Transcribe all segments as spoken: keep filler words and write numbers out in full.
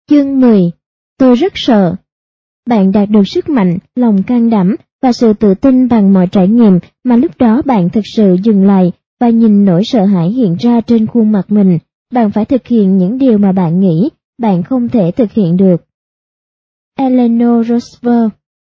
Chương mười. Tôi rất sợ. Bạn đạt được sức mạnh, lòng can đảm và sự tự tin bằng mọi trải nghiệm mà lúc đó bạn thực sự dừng lại và nhìn nỗi sợ hãi hiện ra trên khuôn mặt mình. Bạn phải thực hiện những điều mà bạn nghĩ bạn không thể thực hiện được. Eleanor Roosevelt.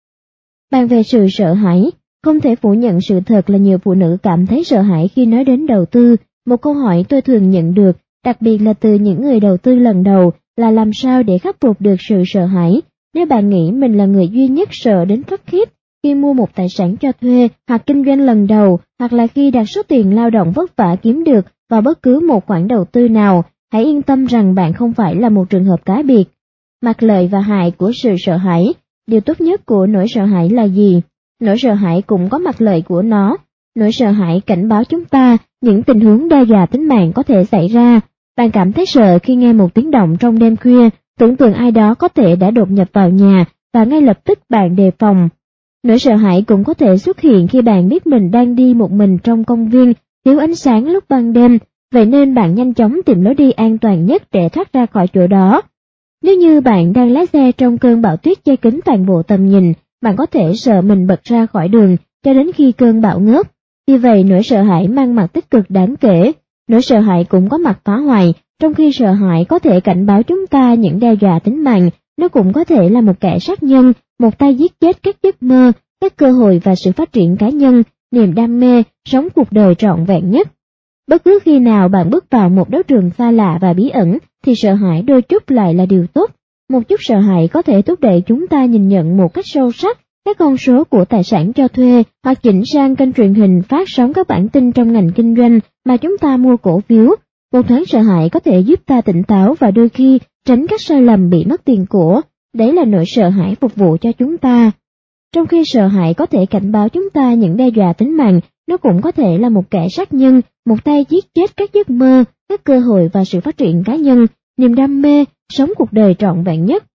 Bàn về sự sợ hãi, không thể phủ nhận sự thật là nhiều phụ nữ cảm thấy sợ hãi khi nói đến đầu tư. Một câu hỏi tôi thường nhận được, đặc biệt là từ những người đầu tư lần đầu, là làm sao để khắc phục được sự sợ hãi. Nếu bạn nghĩ mình là người duy nhất sợ đến phát khiếp khi mua một tài sản cho thuê hoặc kinh doanh lần đầu, hoặc là khi đặt số tiền lao động vất vả kiếm được vào bất cứ một khoản đầu tư nào, hãy yên tâm rằng bạn không phải là một trường hợp cá biệt. Mặt lợi và hại của sự sợ hãi. Điều tốt nhất của nỗi sợ hãi là gì? Nỗi sợ hãi cũng có mặt lợi của nó. Nỗi sợ hãi cảnh báo chúng ta những tình huống đe dọa tính mạng có thể xảy ra. Bạn cảm thấy sợ khi nghe một tiếng động trong đêm khuya, tưởng tượng ai đó có thể đã đột nhập vào nhà và ngay lập tức bạn đề phòng. Nỗi sợ hãi cũng có thể xuất hiện khi bạn biết mình đang đi một mình trong công viên, thiếu ánh sáng lúc ban đêm, vậy nên bạn nhanh chóng tìm lối đi an toàn nhất để thoát ra khỏi chỗ đó. Nếu như bạn đang lái xe trong cơn bão tuyết che kín toàn bộ tầm nhìn, bạn có thể sợ mình bật ra khỏi đường cho đến khi cơn bão ngớt. Vì vậy nỗi sợ hãi mang mặt tích cực đáng kể. Nỗi sợ hãi cũng có mặt phá hoại, trong khi sợ hãi có thể cảnh báo chúng ta những đe dọa tính mạng, nó cũng có thể là một kẻ sát nhân, một tay giết chết các giấc mơ, các cơ hội và sự phát triển cá nhân, niềm đam mê, sống cuộc đời trọn vẹn nhất. Bất cứ khi nào bạn bước vào một đấu trường xa lạ và bí ẩn, thì sợ hãi đôi chút lại là điều tốt. Một chút sợ hãi có thể thúc đẩy chúng ta nhìn nhận một cách sâu sắc các con số của tài sản cho thuê, hoặc chỉnh sang kênh truyền hình phát sóng các bản tin trong ngành kinh doanh mà chúng ta mua cổ phiếu. Một thoáng sợ hãi có thể giúp ta tỉnh táo và đôi khi tránh các sai lầm bị mất tiền của. Đấy là nỗi sợ hãi phục vụ cho chúng ta. Trong khi sợ hãi có thể cảnh báo chúng ta những đe dọa tính mạng, nó cũng có thể là một kẻ sát nhân, một tay giết chết các giấc mơ, các cơ hội và sự phát triển cá nhân, niềm đam mê, sống cuộc đời trọn vẹn nhất.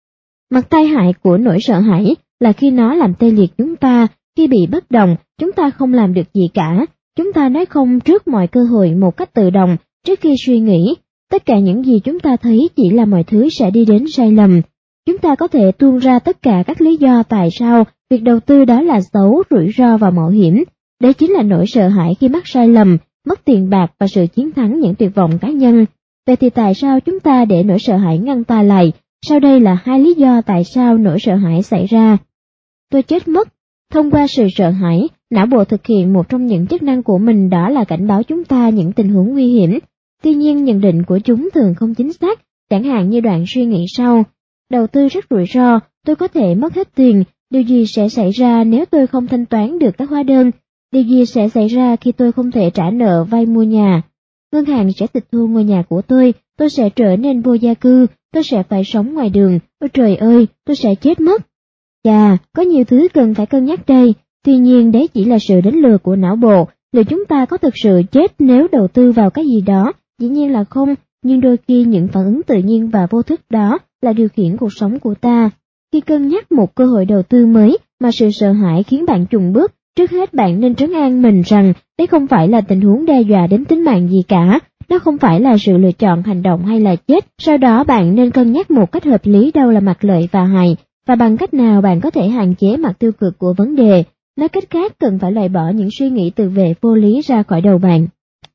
Mặt tai hại của nỗi sợ hãi là khi nó làm tê liệt chúng ta, khi bị bất động, chúng ta không làm được gì cả, chúng ta nói không trước mọi cơ hội một cách tự động, trước khi suy nghĩ, tất cả những gì chúng ta thấy chỉ là mọi thứ sẽ đi đến sai lầm. Chúng ta có thể tuôn ra tất cả các lý do tại sao việc đầu tư đó là xấu, rủi ro và mạo hiểm. Đấy chính là nỗi sợ hãi khi mắc sai lầm, mất tiền bạc và sự chiến thắng những tuyệt vọng cá nhân. Vậy thì tại sao chúng ta để nỗi sợ hãi ngăn ta lại? Sau đây là hai lý do tại sao nỗi sợ hãi xảy ra. Tôi chết mất. Thông qua sự sợ hãi, não bộ thực hiện một trong những chức năng của mình, đó là cảnh báo chúng ta những tình huống nguy hiểm. Tuy nhiên nhận định của chúng thường không chính xác, chẳng hạn như đoạn suy nghĩ sau. Đầu tư rất rủi ro, tôi có thể mất hết tiền, điều gì sẽ xảy ra nếu tôi không thanh toán được các hóa đơn? Điều gì sẽ xảy ra khi tôi không thể trả nợ vay mua nhà? Ngân hàng sẽ tịch thu ngôi nhà của tôi, tôi sẽ trở nên vô gia cư, tôi sẽ phải sống ngoài đường, ôi trời ơi, tôi sẽ chết mất. Chà, có nhiều thứ cần phải cân nhắc đây, tuy nhiên đấy chỉ là sự đánh lừa của não bộ. Liệu chúng ta có thực sự chết nếu đầu tư vào cái gì đó? Dĩ nhiên là không, nhưng đôi khi những phản ứng tự nhiên và vô thức đó là điều khiển cuộc sống của ta. Khi cân nhắc một cơ hội đầu tư mới mà sự sợ hãi khiến bạn chùn bước, trước hết bạn nên trấn an mình rằng đấy không phải là tình huống đe dọa đến tính mạng gì cả, đó không phải là sự lựa chọn hành động hay là chết. Sau đó bạn nên cân nhắc một cách hợp lý đâu là mặt lợi và hại, và bằng cách nào bạn có thể hạn chế mặt tiêu cực của vấn đề. Nói cách khác, cần phải loại bỏ những suy nghĩ tự vệ vô lý ra khỏi đầu bạn.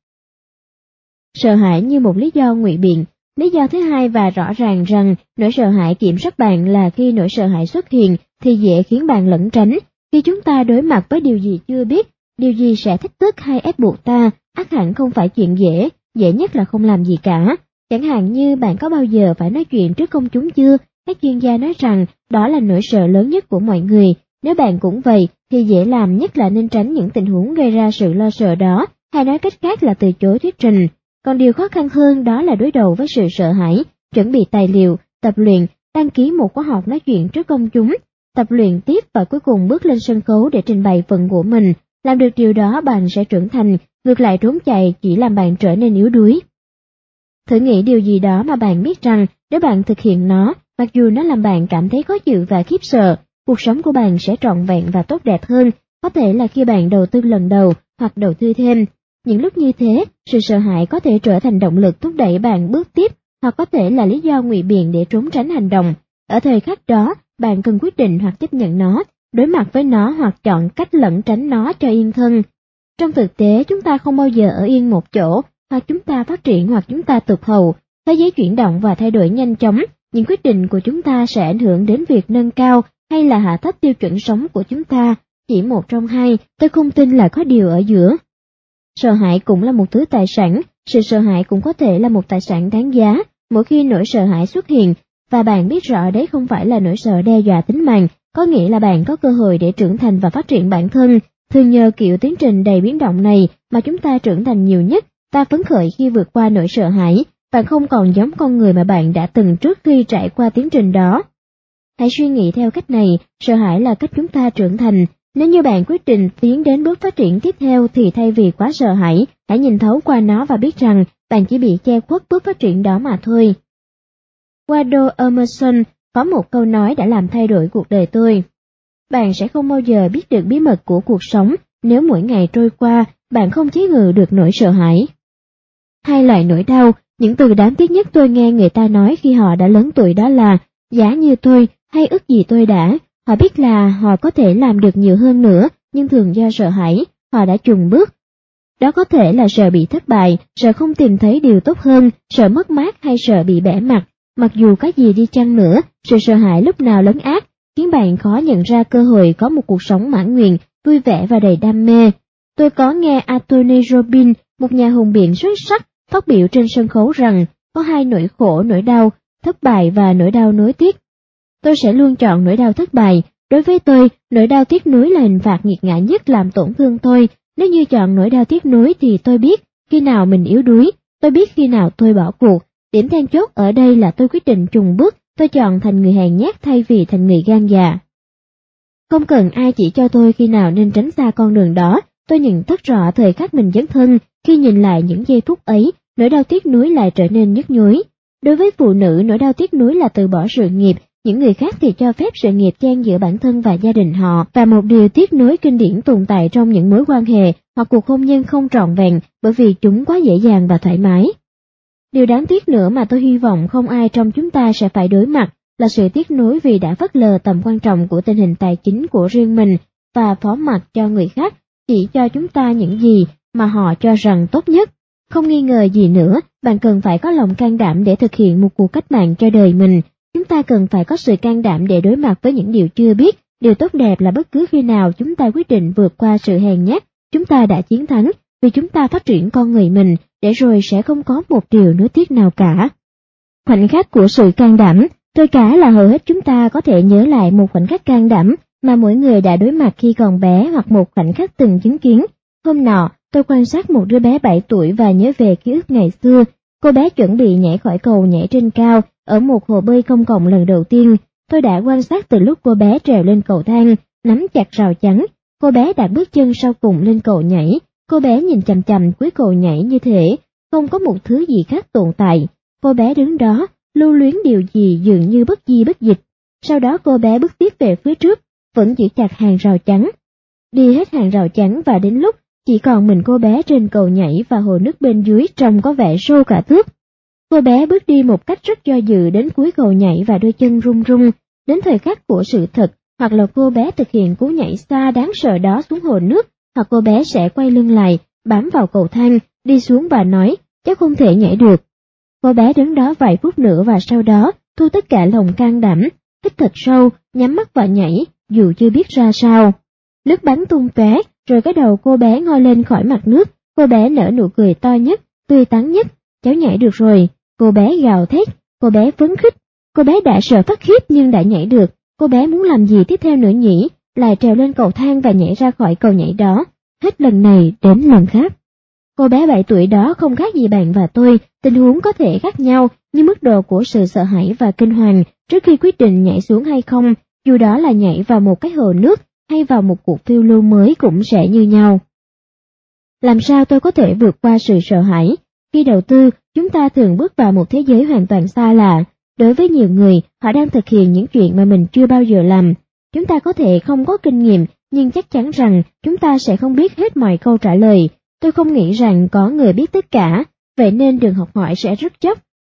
Sợ hãi như một lý do ngụy biện. Lý do thứ hai và rõ ràng rằng nỗi sợ hãi kiểm soát bạn là khi nỗi sợ hãi xuất hiện thì dễ khiến bạn lẩn tránh. Khi chúng ta đối mặt với điều gì chưa biết, điều gì sẽ thách thức hay ép buộc ta, ắt hẳn không phải chuyện dễ, dễ nhất là không làm gì cả. Chẳng hạn như bạn có bao giờ phải nói chuyện trước công chúng chưa? Các chuyên gia nói rằng đó là nỗi sợ lớn nhất của mọi người. Nếu bạn cũng vậy, thì dễ làm nhất là nên tránh những tình huống gây ra sự lo sợ đó, hay nói cách khác là từ chối thuyết trình. Còn điều khó khăn hơn đó là đối đầu với sự sợ hãi, chuẩn bị tài liệu, tập luyện, đăng ký một khóa học nói chuyện trước công chúng, tập luyện tiếp và cuối cùng bước lên sân khấu để trình bày phần của mình. Làm được điều đó bạn sẽ trưởng thành, ngược lại trốn chạy chỉ làm bạn trở nên yếu đuối. Thử nghĩ điều gì đó mà bạn biết rằng nếu bạn thực hiện nó, mặc dù nó làm bạn cảm thấy khó chịu và khiếp sợ, cuộc sống của bạn sẽ trọn vẹn và tốt đẹp hơn, có thể là khi bạn đầu tư lần đầu hoặc đầu tư thêm. Những lúc như thế, sự sợ hãi có thể trở thành động lực thúc đẩy bạn bước tiếp hoặc có thể là lý do ngụy biện để trốn tránh hành động. Ở thời khắc đó, bạn cần quyết định hoặc chấp nhận nó, đối mặt với nó hoặc chọn cách lẩn tránh nó cho yên thân. Trong thực tế, chúng ta không bao giờ ở yên một chỗ, hoặc chúng ta phát triển hoặc chúng ta tụt hậu. Thế giới chuyển động và thay đổi nhanh chóng, những quyết định của chúng ta sẽ ảnh hưởng đến việc nâng cao hay là hạ thấp tiêu chuẩn sống của chúng ta. Chỉ một trong hai, tôi không tin là có điều ở giữa. Sợ hãi cũng là một thứ tài sản, sự sợ hãi cũng có thể là một tài sản đáng giá. Mỗi khi nỗi sợ hãi xuất hiện, và bạn biết rõ đấy không phải là nỗi sợ đe dọa tính mạng, có nghĩa là bạn có cơ hội để trưởng thành và phát triển bản thân. Thường nhờ kiểu tiến trình đầy biến động này mà chúng ta trưởng thành nhiều nhất, ta phấn khởi khi vượt qua nỗi sợ hãi. Bạn không còn giống con người mà bạn đã từng trước khi trải qua tiến trình đó. Hãy suy nghĩ theo cách này, sợ hãi là cách chúng ta trưởng thành. Nếu như bạn quyết định tiến đến bước phát triển tiếp theo thì thay vì quá sợ hãi, hãy nhìn thấu qua nó và biết rằng bạn chỉ bị che khuất bước phát triển đó mà thôi. Waldo Emerson có một câu nói đã làm thay đổi cuộc đời tôi. Bạn sẽ không bao giờ biết được bí mật của cuộc sống nếu mỗi ngày trôi qua, bạn không chế ngự được nỗi sợ hãi. Hai loại nỗi đau, những từ đáng tiếc nhất tôi nghe người ta nói khi họ đã lớn tuổi đó là giá như tôi hay ước gì tôi đã. Họ biết là họ có thể làm được nhiều hơn nữa, nhưng thường do sợ hãi, họ đã chùn bước. Đó có thể là sợ bị thất bại, sợ không tìm thấy điều tốt hơn, sợ mất mát hay sợ bị bẽ mặt. Mặc dù cái gì đi chăng nữa, sự sợ hãi lúc nào lấn át, khiến bạn khó nhận ra cơ hội có một cuộc sống mãn nguyện, vui vẻ và đầy đam mê. Tôi có nghe Anthony Robbins, một nhà hùng biện xuất sắc, phát biểu trên sân khấu rằng có hai nỗi khổ, nỗi đau, thất bại và nỗi đau nuối tiếc. Tôi sẽ luôn chọn nỗi đau thất bại. Đối với tôi, nỗi đau tiếc nuối là hình phạt nghiệt ngã nhất làm tổn thương tôi. Nếu như chọn nỗi đau tiếc nuối thì tôi biết khi nào mình yếu đuối, tôi biết khi nào tôi bỏ cuộc. Điểm then chốt ở đây là tôi quyết định chùn bước, tôi chọn thành người hèn nhát thay vì thành người gan dạ. Không cần ai chỉ cho tôi khi nào nên tránh xa con đường đó, tôi nhận thức rõ thời khắc mình dấn thân. Khi nhìn lại những giây phút ấy, nỗi đau tiếc nuối lại trở nên nhức nhối. Đối với phụ nữ, nỗi đau tiếc nuối là từ bỏ sự nghiệp, những người khác thì cho phép sự nghiệp chen giữa bản thân và gia đình họ, và một điều tiếc nuối kinh điển tồn tại trong những mối quan hệ hoặc cuộc hôn nhân không trọn vẹn bởi vì chúng quá dễ dàng và thoải mái. Điều đáng tiếc nữa mà tôi hy vọng không ai trong chúng ta sẽ phải đối mặt là sự tiếc nuối vì đã phớt lờ tầm quan trọng của tình hình tài chính của riêng mình và phó mặc cho người khác chỉ cho chúng ta những gì mà họ cho rằng tốt nhất. Không nghi ngờ gì nữa, bạn cần phải có lòng can đảm để thực hiện một cuộc cách mạng cho đời mình. Chúng ta cần phải có sự can đảm để đối mặt với những điều chưa biết. Điều tốt đẹp là bất cứ khi nào chúng ta quyết định vượt qua sự hèn nhát, chúng ta đã chiến thắng, vì chúng ta phát triển con người mình, để rồi sẽ không có một điều nuối tiếc nào cả. Khoảnh khắc của sự can đảm, tôi cá là hầu hết chúng ta có thể nhớ lại một khoảnh khắc can đảm mà mỗi người đã đối mặt khi còn bé hoặc một khoảnh khắc từng chứng kiến. Hôm nọ, tôi quan sát một đứa bé bảy tuổi và nhớ về ký ức ngày xưa. Cô bé chuẩn bị nhảy khỏi cầu nhảy trên cao ở một hồ bơi công cộng lần đầu tiên. Tôi đã quan sát từ lúc cô bé trèo lên cầu thang, nắm chặt rào chắn. Cô bé đặt bước chân sau cùng lên cầu nhảy. Cô bé nhìn chằm chằm cuối cầu nhảy như thế, không có một thứ gì khác tồn tại. Cô bé đứng đó, lưu luyến điều gì dường như bất di bất dịch. Sau đó cô bé bước tiếp về phía trước, vẫn giữ chặt hàng rào chắn. Đi hết hàng rào chắn và đến lúc chỉ còn mình cô bé trên cầu nhảy và hồ nước bên dưới trông có vẻ sâu cả thước. Cô bé bước đi một cách rất do dự đến cuối cầu nhảy và đôi chân run run. Đến thời khắc của sự thật, hoặc là cô bé thực hiện cú nhảy xa đáng sợ đó xuống hồ nước, hoặc cô bé sẽ quay lưng lại, bám vào cầu thang, đi xuống và nói, chắc không thể nhảy được. Cô bé đứng đó vài phút nữa và sau đó thu tất cả lòng can đảm, hít thật sâu, nhắm mắt và nhảy, dù chưa biết ra sao. Nước bắn tung tóe, rồi cái đầu cô bé ngoi lên khỏi mặt nước, cô bé nở nụ cười to nhất, tươi tắn nhất, cháu nhảy được rồi. Cô bé gào thét, cô bé phấn khích, cô bé đã sợ phát khiếp nhưng đã nhảy được. Cô bé muốn làm gì tiếp theo nữa nhỉ? Lại trèo lên cầu thang và nhảy ra khỏi cầu nhảy đó, hết lần này đến lần khác. Cô bé bảy tuổi đó không khác gì bạn và tôi, tình huống có thể khác nhau, nhưng mức độ của sự sợ hãi và kinh hoàng trước khi quyết định nhảy xuống hay không, dù đó là nhảy vào một cái hồ nước hay vào một cuộc phiêu lưu mới cũng sẽ như nhau. Làm sao tôi có thể vượt qua sự sợ hãi? Khi đầu tư, chúng ta thường bước vào một thế giới hoàn toàn xa lạ. Đối với nhiều người, họ đang thực hiện những chuyện mà mình chưa bao giờ làm. Chúng ta có thể không có kinh nghiệm, nhưng chắc chắn rằng chúng ta sẽ không biết hết mọi câu trả lời. Tôi không nghĩ rằng có người biết tất cả, vậy nên đường học hỏi sẽ rất dốc.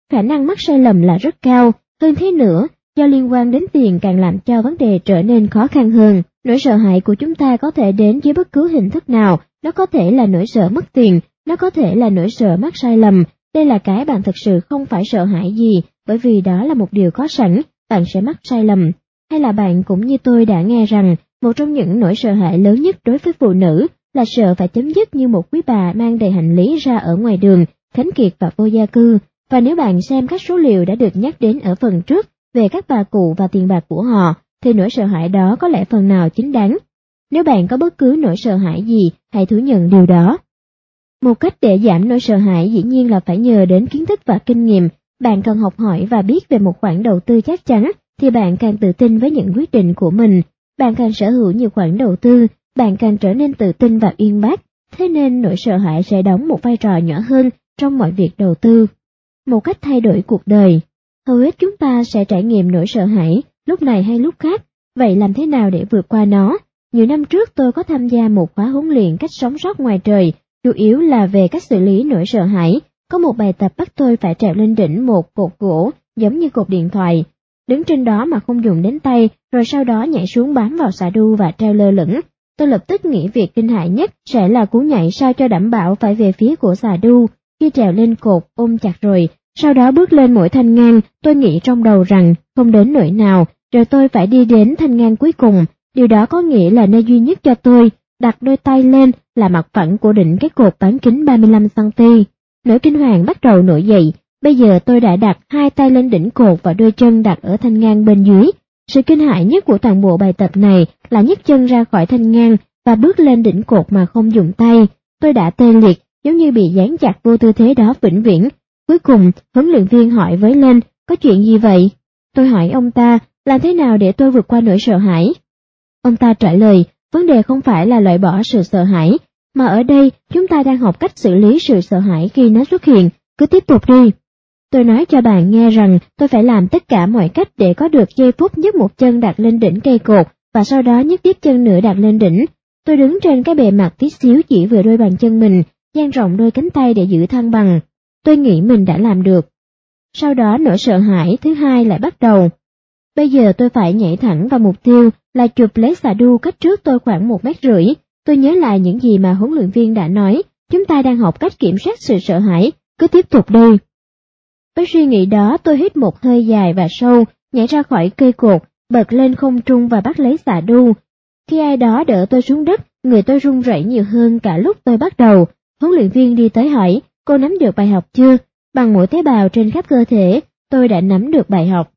khả năng mắc sai lầm là rất cao. Hơn thế nữa, do liên quan đến tiền càng làm cho vấn đề trở nên khó khăn hơn. Nỗi sợ hãi của chúng ta có thể đến dưới bất cứ hình thức nào, nó có thể là nỗi sợ mất tiền, nó có thể là nỗi sợ mắc sai lầm. Đây là cái bạn thực sự không phải sợ hãi gì, bởi vì đó là một điều có sẵn, bạn sẽ mắc sai lầm. Hay là bạn cũng như tôi đã nghe rằng, một trong những nỗi sợ hãi lớn nhất đối với phụ nữ là sợ phải chấm dứt như một quý bà mang đầy hành lý ra ở ngoài đường, khánh kiệt và vô gia cư. Và nếu bạn xem các số liệu đã được nhắc đến ở phần trước về các bà cụ và tiền bạc của họ, thì nỗi sợ hãi đó có lẽ phần nào chính đáng. Nếu bạn có bất cứ nỗi sợ hãi gì, hãy thú nhận điều đó. Một cách để giảm nỗi sợ hãi dĩ nhiên là phải nhờ đến kiến thức và kinh nghiệm. Bạn cần học hỏi và biết về một khoản đầu tư chắc chắn, thì bạn càng tự tin với những quyết định của mình. Bạn càng sở hữu nhiều khoản đầu tư, bạn càng trở nên tự tin và uyên bác. Thế nên nỗi sợ hãi sẽ đóng một vai trò nhỏ hơn trong mọi việc đầu tư. Một cách thay đổi cuộc đời. Hầu hết chúng ta sẽ trải nghiệm nỗi sợ hãi, lúc này hay lúc khác. Vậy làm thế nào để vượt qua nó? Nhiều năm trước tôi có tham gia một khóa huấn luyện cách sống sót ngoài trời, chủ yếu là về cách xử lý nỗi sợ hãi. Có một bài tập bắt tôi phải trèo lên đỉnh một cột gỗ, giống như cột điện thoại. Đứng trên đó mà không dùng đến tay, rồi sau đó nhảy xuống bám vào xà đu và treo lơ lửng. Tôi lập tức nghĩ việc kinh hãi nhất sẽ là cú nhảy sao cho đảm bảo phải về phía của xà đu. Khi trèo lên cột ôm chặt rồi, sau đó bước lên mỗi thanh ngang, tôi nghĩ trong đầu rằng không đến nỗi nào, rồi tôi phải đi đến thanh ngang cuối cùng. Điều đó có nghĩa là nơi duy nhất cho tôi, đặt đôi tay lên là mặt phẳng của đỉnh cái cột bán kính ba mươi lăm xăng-ti-mét. Nỗi kinh hoàng bắt đầu nổi dậy. Bây giờ tôi đã đặt hai tay lên đỉnh cột và đôi chân đặt ở thanh ngang bên dưới. Sự kinh hãi nhất của toàn bộ bài tập này là nhấc chân ra khỏi thanh ngang và bước lên đỉnh cột mà không dùng tay. Tôi đã tê liệt, giống như bị dán chặt vô tư thế đó vĩnh viễn. Cuối cùng, huấn luyện viên hỏi với lên, có chuyện gì vậy? Tôi hỏi ông ta, làm thế nào để tôi vượt qua nỗi sợ hãi? Ông ta trả lời, vấn đề không phải là loại bỏ sự sợ hãi, mà ở đây chúng ta đang học cách xử lý sự sợ hãi khi nó xuất hiện, cứ tiếp tục đi. Tôi nói cho bạn nghe rằng tôi phải làm tất cả mọi cách để có được giây phút nhấc một chân đặt lên đỉnh cây cột và sau đó nhấc tiếp chân nữa đặt lên đỉnh. Tôi đứng trên cái bề mặt tí xíu chỉ vừa đôi bàn chân mình, dang rộng đôi cánh tay để giữ thăng bằng. Tôi nghĩ mình đã làm được. Sau đó nỗi sợ hãi thứ hai lại bắt đầu. Bây giờ tôi phải nhảy thẳng vào mục tiêu là chụp lấy xà đu cách trước tôi khoảng một mét rưỡi. Tôi nhớ lại những gì mà huấn luyện viên đã nói, chúng ta đang học cách kiểm soát sự sợ hãi, cứ tiếp tục đi. Với suy nghĩ đó tôi hít một hơi dài và sâu, nhảy ra khỏi cây cột, bật lên không trung và bắt lấy xà đu. Khi ai đó đỡ tôi xuống đất, người tôi run rẩy nhiều hơn cả lúc tôi bắt đầu. Huấn luyện viên đi tới hỏi, cô nắm được bài học chưa? Bằng mỗi tế bào trên khắp cơ thể, tôi đã nắm được bài học.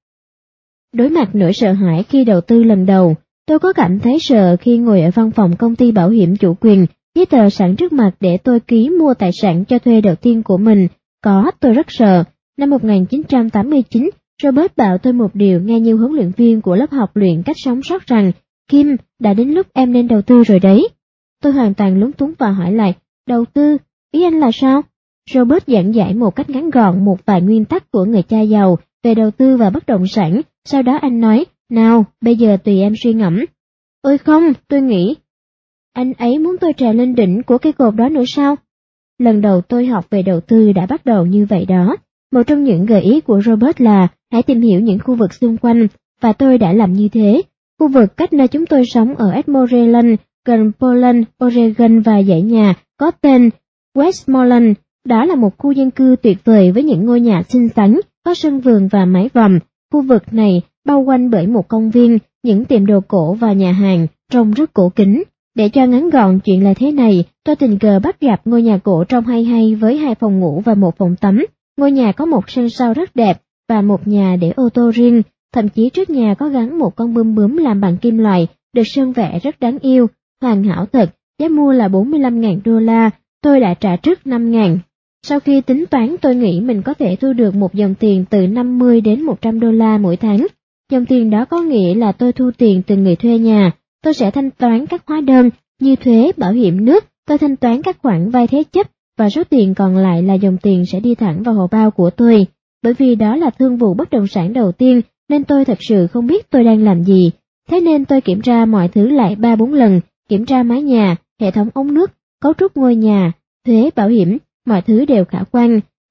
Đối mặt nỗi sợ hãi khi đầu tư lần đầu, tôi có cảm thấy sợ khi ngồi ở văn phòng công ty bảo hiểm chủ quyền, giấy tờ sẵn trước mặt để tôi ký mua tài sản cho thuê đầu tiên của mình. Có, tôi rất sợ. Năm một nghìn chín trăm tám mươi chín, Robert bảo tôi một điều nghe như huấn luyện viên của lớp học luyện cách sống sót rằng, Kim, đã đến lúc em nên đầu tư rồi đấy. Tôi hoàn toàn lúng túng và hỏi lại, đầu tư, ý anh là sao? Robert giảng giải một cách ngắn gọn một vài nguyên tắc của người cha giàu về đầu tư và bất động sản, sau đó anh nói, nào, bây giờ tùy em suy ngẫm. Ôi không, tôi nghĩ, anh ấy muốn tôi trèo lên đỉnh của cây cột đó nữa sao? Lần đầu tôi học về đầu tư đã bắt đầu như vậy đó. Một trong những gợi ý của Robert là hãy tìm hiểu những khu vực xung quanh, và tôi đã làm như thế. Khu vực cách nơi chúng tôi sống ở Edmoreland, gần Portland, Oregon và dãy nhà có tên Westmoreland. Đó là một khu dân cư tuyệt vời với những ngôi nhà xinh xắn, có sân vườn và mái vòm. Khu vực này bao quanh bởi một công viên, những tiệm đồ cổ và nhà hàng, trông rất cổ kính. Để cho ngắn gọn chuyện là thế này, tôi tình cờ bắt gặp ngôi nhà cổ trông hay hay với hai phòng ngủ và một phòng tắm. Ngôi nhà có một sân sau rất đẹp và một nhà để ô tô riêng, thậm chí trước nhà có gắn một con bướm bướm làm bằng kim loại, được sơn vẽ rất đáng yêu, hoàn hảo thật, giá mua là bốn mươi lăm nghìn đô la, tôi đã trả trước năm nghìn. Sau khi tính toán tôi nghĩ mình có thể thu được một dòng tiền từ năm mươi đến một trăm đô la mỗi tháng. Dòng tiền đó có nghĩa là tôi thu tiền từ người thuê nhà, tôi sẽ thanh toán các hóa đơn như thuế, bảo hiểm nước, tôi thanh toán các khoản vay thế chấp, và số tiền còn lại là dòng tiền sẽ đi thẳng vào hòm bao của tôi. Bởi vì đó là thương vụ bất động sản đầu tiên nên tôi thật sự không biết tôi đang làm gì. Thế nên tôi kiểm tra mọi thứ lại ba bốn lần, kiểm tra mái nhà, hệ thống ống nước, cấu trúc ngôi nhà, thuế, bảo hiểm, mọi thứ đều khả quan.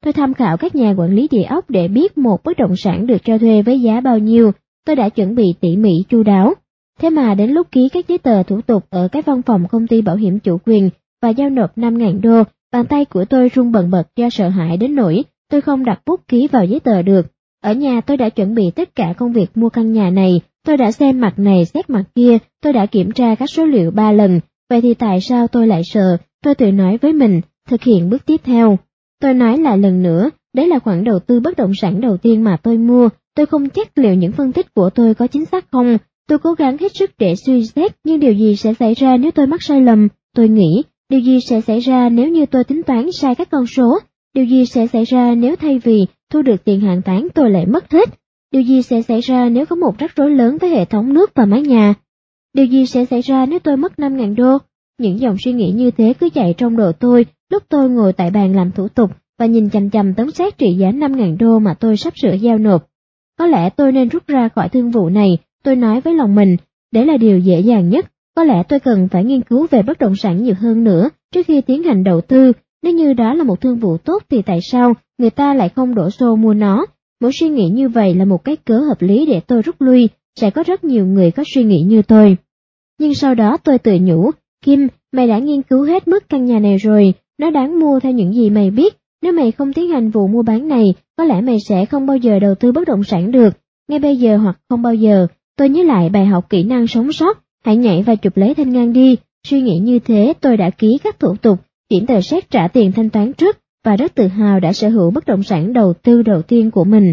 Tôi tham khảo các nhà quản lý địa ốc để biết một bất động sản được cho thuê với giá bao nhiêu. Tôi đã chuẩn bị tỉ mỉ chu đáo. Thế mà đến lúc ký các giấy tờ thủ tục ở cái văn phòng công ty bảo hiểm chủ quyền và giao nộp năm nghìn đô, bàn tay của tôi run bần bật do sợ hãi đến nỗi tôi không đặt bút ký vào giấy tờ được. Ở nhà tôi đã chuẩn bị tất cả công việc mua căn nhà này, tôi đã xem mặt này xét mặt kia, tôi đã kiểm tra các số liệu ba lần. Vậy thì tại sao tôi lại sợ? Tôi tự nói với mình, thực hiện bước tiếp theo. Tôi nói lại lần nữa, đấy là khoản đầu tư bất động sản đầu tiên mà tôi mua, tôi không chắc liệu những phân tích của tôi có chính xác không. Tôi cố gắng hết sức để suy xét, nhưng điều gì sẽ xảy ra nếu tôi mắc sai lầm? Tôi nghĩ, điều gì sẽ xảy ra nếu như tôi tính toán sai các con số? Điều gì sẽ xảy ra nếu thay vì thu được tiền hàng tháng tôi lại mất hết? Điều gì sẽ xảy ra nếu có một rắc rối lớn với hệ thống nước và mái nhà? Điều gì sẽ xảy ra nếu tôi mất năm nghìn đô? Những dòng suy nghĩ như thế cứ chạy trong đầu tôi lúc tôi ngồi tại bàn làm thủ tục và nhìn chằm chằm tấm séc trị giá năm nghìn đô mà tôi sắp sửa giao nộp. Có lẽ tôi nên rút ra khỏi thương vụ này, tôi nói với lòng mình, đấy là điều dễ dàng nhất. Có lẽ tôi cần phải nghiên cứu về bất động sản nhiều hơn nữa trước khi tiến hành đầu tư. Nếu như đó là một thương vụ tốt thì tại sao người ta lại không đổ xô mua nó? Mỗi suy nghĩ như vậy là một cái cớ hợp lý để tôi rút lui, sẽ có rất nhiều người có suy nghĩ như tôi. Nhưng sau đó tôi tự nhủ, Kim, mày đã nghiên cứu hết mức căn nhà này rồi, nó đáng mua theo những gì mày biết. Nếu mày không tiến hành vụ mua bán này, có lẽ mày sẽ không bao giờ đầu tư bất động sản được. Ngay bây giờ hoặc không bao giờ, tôi nhớ lại bài học kỹ năng sống sót, hãy nhảy và chụp lấy thanh ngang đi. Suy nghĩ như thế, tôi đã ký các thủ tục, chuyển tờ séc trả tiền thanh toán trước, và rất tự hào đã sở hữu bất động sản đầu tư đầu tiên của mình.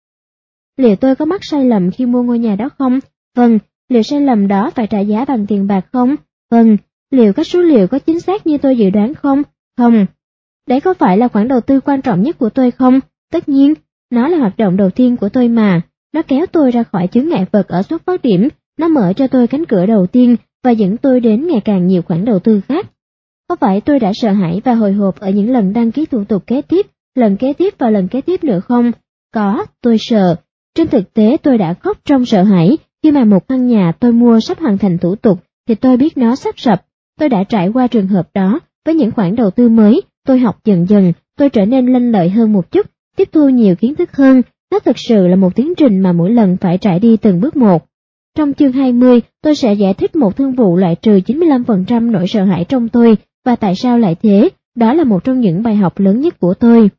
Liệu tôi có mắc sai lầm khi mua ngôi nhà đó không? Vâng. Liệu sai lầm đó phải trả giá bằng tiền bạc không? Vâng. Liệu các số liệu có chính xác như tôi dự đoán không? Không. Đấy có phải là khoản đầu tư quan trọng nhất của tôi không? Tất nhiên, nó là hoạt động đầu tiên của tôi mà. Nó kéo tôi ra khỏi chướng ngại vật ở xuất phát điểm, nó mở cho tôi cánh cửa đầu tiên và dẫn tôi đến ngày càng nhiều khoản đầu tư khác. Có phải tôi đã sợ hãi và hồi hộp ở những lần đăng ký thủ tục kế tiếp, lần kế tiếp và lần kế tiếp nữa không? Có, tôi sợ. Trên thực tế tôi đã khóc trong sợ hãi khi mà một căn nhà tôi mua sắp hoàn thành thủ tục thì tôi biết nó sắp sập. Tôi đã trải qua trường hợp đó với những khoản đầu tư mới, tôi học dần dần, tôi trở nên lanh lợi hơn một chút, tiếp thu nhiều kiến thức hơn. Nó thực sự là một tiến trình mà mỗi lần phải trải đi từng bước một. Trong chương hai mươi, tôi sẽ giải thích một thương vụ loại trừ chín mươi lăm phần trăm nỗi sợ hãi trong tôi và tại sao lại thế, đó là một trong những bài học lớn nhất của tôi.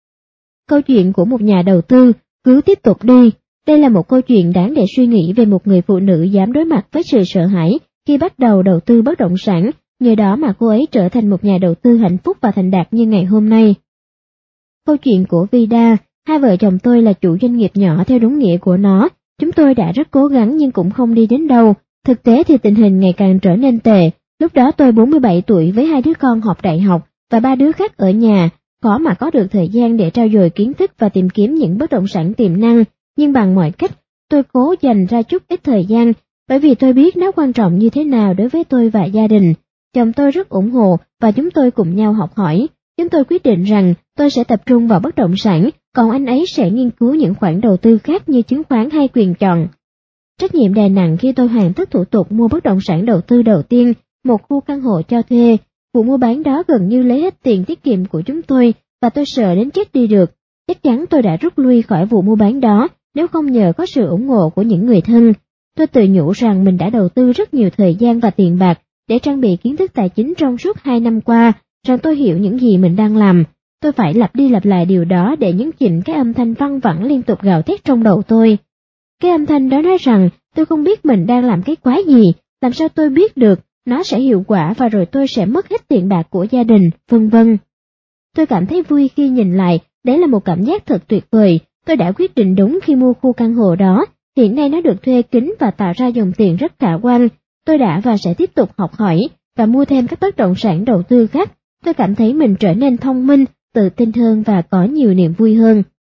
Câu chuyện của một nhà đầu tư, cứ tiếp tục đi. Đây là một câu chuyện đáng để suy nghĩ về một người phụ nữ dám đối mặt với sự sợ hãi khi bắt đầu đầu tư bất động sản, nhờ đó mà cô ấy trở thành một nhà đầu tư hạnh phúc và thành đạt như ngày hôm nay. Câu chuyện của Vida, hai vợ chồng tôi là chủ doanh nghiệp nhỏ theo đúng nghĩa của nó, chúng tôi đã rất cố gắng nhưng cũng không đi đến đâu. Thực tế thì tình hình ngày càng trở nên tệ, lúc đó tôi bốn mươi bảy tuổi với hai đứa con học đại học và ba đứa khác ở nhà, khó mà có được thời gian để trau dồi kiến thức và tìm kiếm những bất động sản tiềm năng, nhưng bằng mọi cách, tôi cố dành ra chút ít thời gian, bởi vì tôi biết nó quan trọng như thế nào đối với tôi và gia đình. Chồng tôi rất ủng hộ và chúng tôi cùng nhau học hỏi. Chúng tôi quyết định rằng tôi sẽ tập trung vào bất động sản, còn anh ấy sẽ nghiên cứu những khoản đầu tư khác như chứng khoán hay quyền chọn. Trách nhiệm đè nặng khi tôi hoàn tất thủ tục mua bất động sản đầu tư đầu tiên, một khu căn hộ cho thuê. Vụ mua bán đó gần như lấy hết tiền tiết kiệm của chúng tôi và tôi sợ đến chết đi được. Chắc chắn tôi đã rút lui khỏi vụ mua bán đó nếu không nhờ có sự ủng hộ của những người thân. Tôi tự nhủ rằng mình đã đầu tư rất nhiều thời gian và tiền bạc để trang bị kiến thức tài chính trong suốt hai năm qua, rằng tôi hiểu những gì mình đang làm. Tôi phải lặp đi lặp lại điều đó để nhấn chìm cái âm thanh văng vẳng liên tục gào thét trong đầu tôi. Cái âm thanh đó nói rằng tôi không biết mình đang làm cái quái gì, làm sao tôi biết được nó sẽ hiệu quả và rồi tôi sẽ mất hết tiền bạc của gia đình, vân vân. Tôi cảm thấy vui khi nhìn lại, đấy là một cảm giác thật tuyệt vời. Tôi đã quyết định đúng khi mua khu căn hộ đó, hiện nay nó được thuê kín và tạo ra dòng tiền rất khả quan. Tôi đã và sẽ tiếp tục học hỏi và mua thêm các bất động sản đầu tư khác. Tôi cảm thấy mình trở nên thông minh, tự tin hơn và có nhiều niềm vui hơn.